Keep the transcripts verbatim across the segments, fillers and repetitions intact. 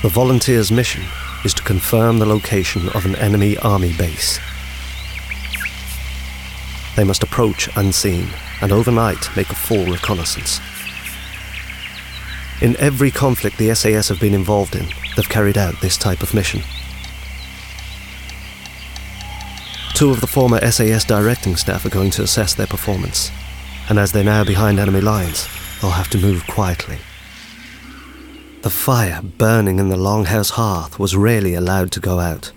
The volunteers' mission is to confirm the location of an enemy army base. They must approach unseen and overnight make a full reconnaissance. In every conflict the S A S have been involved in, they've carried out this type of mission. Two of the former S A S directing staff are going to assess their performance, and as they're now behind enemy lines, they'll have to move quietly. The fire burning in the Longhouse hearth was rarely allowed to go out.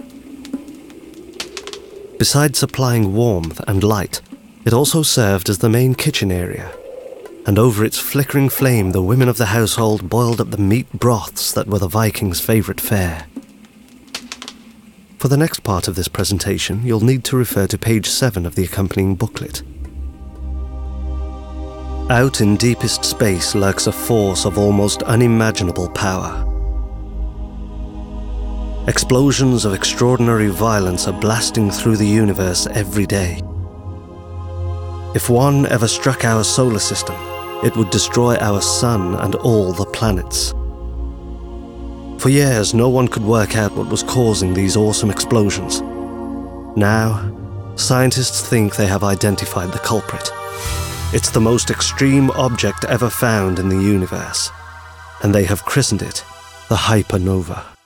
Besides supplying warmth and light, it also served as the main kitchen area, and over its flickering flame the women of the household boiled up the meat broths that were the Vikings' favourite fare. For the next part of this presentation, you'll need to refer to page seven of the accompanying booklet. Out in deepest space lurks a force of almost unimaginable power. Explosions of extraordinary violence are blasting through the universe every day. If one ever struck our solar system, it would destroy our sun and all the planets. For years, no one could work out what was causing these awesome explosions. Now, scientists think they have identified the culprit. It's the most extreme object ever found in the universe, and they have christened it the hypernova.